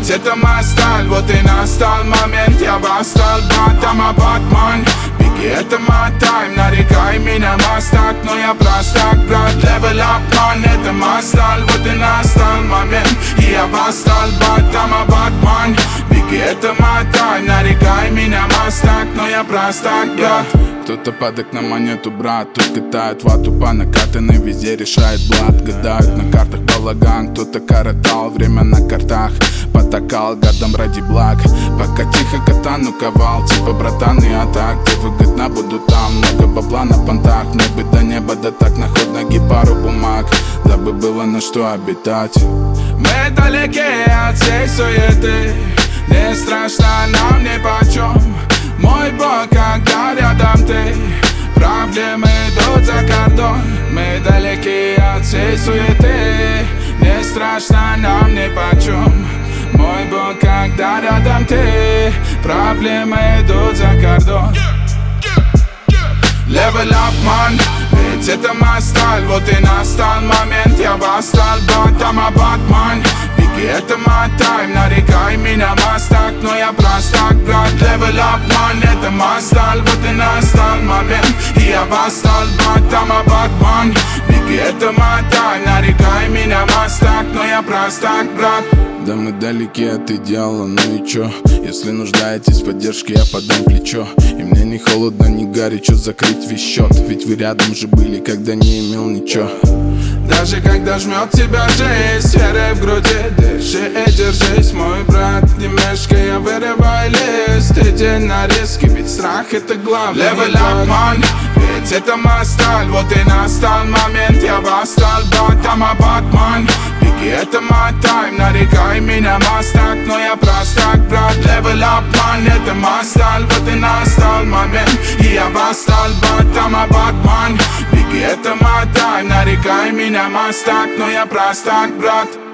Ведь это моя сталь, вот и настал момент. Я восстал, батама, батман. Беги, это мой тайм, нарекай меня мастак, но я простак, брат. Level up, man, это моя сталь, вот и настал момент. И я восстал, батама, батман. Беги, это мой тайм, нарекай меня мастак, но я простак, брат. Кто-то падает на монету, брат, тут катает вату по накатанной, везде решает блат. Гадают на картах балаган, кто-то коротал время на картах, потакал гадом ради благ. Пока тихо катану ковал, типа братан, я так, где выгодно буду там. Много бабла на понтах, мне бы до неба, да так на ход ноги пару бумаг, дабы было на что обитать. Мы далеки от всей суеты, не страшно нам нипочем. Мой бог, когда рядом ты, проблемы идут за кордон. Мы далеки от всей суеты, не страшно нам нипочем. Мой бог, когда рядом ты, проблемы идут за кордон. Level up, man, ведь это моя сталь, вот и настал момент. Я восстал, батама, батман. Беги, это мой тайм, нарекай меня мастак, но я простак, брат. Level up, man, это моя сталь, вот и настал момент. И я восстал, батама, батман. Беги, это мой тайм, нарекай меня мастак, но я простак, брат. Да мы далеки от идеала, ну и чё? Если нуждаетесь в поддержке, я подам плечо. И мне не холодно, не горячо закрыть весь счет. Ведь вы рядом же были, когда не имел ничего. Даже когда жмет тебя жизнь, с верой в груди, дыши и держись, мой брат. Не мешкай, вырывай лист, иди на риски, ведь страх это главный. Level up, man, ведь это моя сталь, вот и настал момент. Я восстал, батама, батман. Беги, это мой тайм, нарекай меня мастак, но я простак, брат. Level up, man, это моя сталь, вот и настал момент. И я восстал, батама, батман. Беги, это мой тайм, нарекай меня мастак, но я простак, брат.